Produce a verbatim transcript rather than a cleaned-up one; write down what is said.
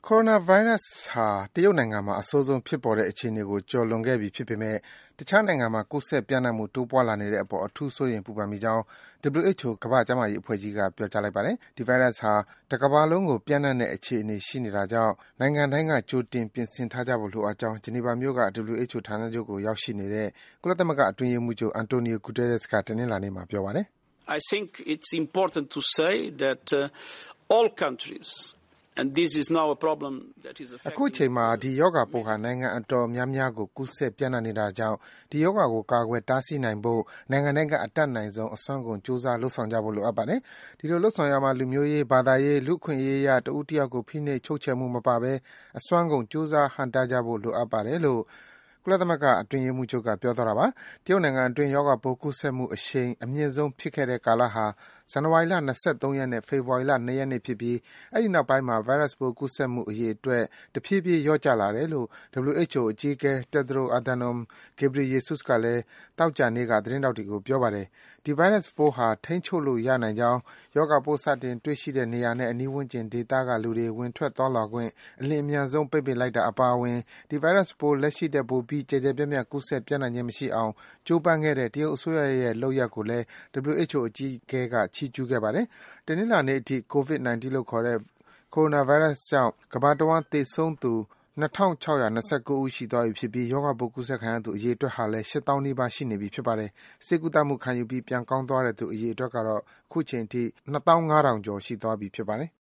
ကိုရိုနာဗိုင်းရပ်စ်ဟာတရုတ်နိုင်ငံမှာအဆိုးဆုံးဖြစ်ပေါ်တဲ့အခြေအနေကိုကျော်လွန်ခဲ့ပြီဖြစ်ပေမယ့်တခြားနိုင်ငံမှာကူးစက်ပျံ့နှံ့မှုတိုးပွားလာနေတဲ့အပေါ်အထူးစိုးရိမ်ပူပန်မိကြောင်း W H O ကမ္ဘာ့ကျန်းမာရေးအဖွဲ့ကြီးကပြောကြားလိုက်ပါတယ်။ ဒီဗိုင်းရပ်စ်ဟာတကမ္ဘာလုံးကိုပျံ့နှံ့တဲ့အခြေအနေရှိနေတာကြောင့်နိုင်ငံတိုင်းကကြိုတင်ပြင်ဆင်ထားကြဖို့လိုအပ်ကြောင်း ဂျီနီဗာမြို့က W H O ဌာနချုပ်ကိုရောက်ရှိနေတဲ့ကုလသမဂ္ဂအတွင်းရေးမှူးချုပ် Antonio Guterres ကတနင်္လာနေ့မှာပြောပါတယ်။ I think it's important to say that uh, all countries and this is now a problem that is affecting အခုချိန်မှာဒီရောဂါပိုးဟာနိုင်ငံအတော်များများကိုကူးစက်ပျံ့နှံ့နေတာကြောင့်ဒီရောဂါကိုကာကွယ်တားဆီးနိုင်ဖို့နိုင်ငံတိုင်းကအတတ်နိုင်ဆုံးအစွမ်းကုန်ကြိုးစားလုပ်ဆောင်ကြဖို့လိုအပ်ပါတယ်။ဒီလိုလုပ်ဆောင်ရာမှာလူမျိုးရေး၊ဘာသာရေး၊လူ့အခွင့်အရေးအရတဦးတယောက်ကိုဖိနှိပ်ချုပ်ချယ်မှုမပါဘဲအစွမ်းကုန်ကြိုးစားဟန့်တားကြဖို့လိုအပ်ပါတယ်လို့ကုလသမဂ္ဂအတွင်းရေးမှူးချုပ်ကပြောသွားတာပါ။တရုတ်နိုင်ငံအတွင်းရောဂါပိုးကူးစက်မှုအရှိန်အမြင့်ဆုံးဖြစ်ခဲ့တဲ့ကာလဟာဇန်နဝါရီလ၂၃ရက်နဲ့ဖေဖော်ဝါရီလ၂ရက်နေ့ဖြစ်ပြီးအဲဒီနောက်ပိုင်းမှာဗိုင်းရပ်စ်ပိုးကူးစက်မှုအရေအတွက်တဖြည်းဖြည်းလျော့ကျလာတယ်လို့ W H O အကြီးအကဲ Tedros Adhanom Ghebreyesus ကလည်းသောကြာနေ့ကသတင်းထောက်တွေကိုပြောပါတယ်။ဒီဗိုင်းရပ်စ်ပိုးဟာထိန်းချုပ်လို့ရနိုင်ကြောင်းရောဂါပိုးစတင်တွေ့ရှိတဲ့နေရာနဲ့အနီးဝန်းကျင်ဒေသကလူတွေဝင်ထွက်သွားလာခွင့်အလျင်အမြန်ဆုံးပိတ်ပင်လိုက်တာအပါအဝင်ဒီဗိုင်းရပ်စ်ပိုးလက်ရှိထက်ပိုပြီးကျယ်ကျယ်ပြန့်ပြန့်ကူးစက်ပျံ့နှံ့ခြင်းမရှိအောင်ကြိုးပမ်းခဲ့တဲ့တရုတ်အစိုးရရဲ့လုပ်ရပ်ကိုလည်း W H O အကြီးအကဲကချီးကျူးခဲ့ပါတယ်။တနင်္လာနေ့အထိ COVID 19 လို့ခေါ်တဲ့ကိုရိုနာဗိုင်းရပ်စ်ကြောင့်ကမ္ဘာတဝှမ်းသေဆုံးသူ၂၆၂၉ ဦးရှိသွားပြီဖြစ်ပြီးရောဂါပိုးကူးစက်ခံရသူအရေအတွက်ဟာလည်း၈သောင်းနီးပါးရှိနေပြီဖြစ်ပါတယ်။ဆေးကုသမှုခံယူပြီးပြန်ကောင်းသွားတဲ့သူအရေအတွက်ကတော့အခုချိန်ထိ၂၅,၀၀၀ကျော်ရှိသွားပြီဖြစ်ပါတယ်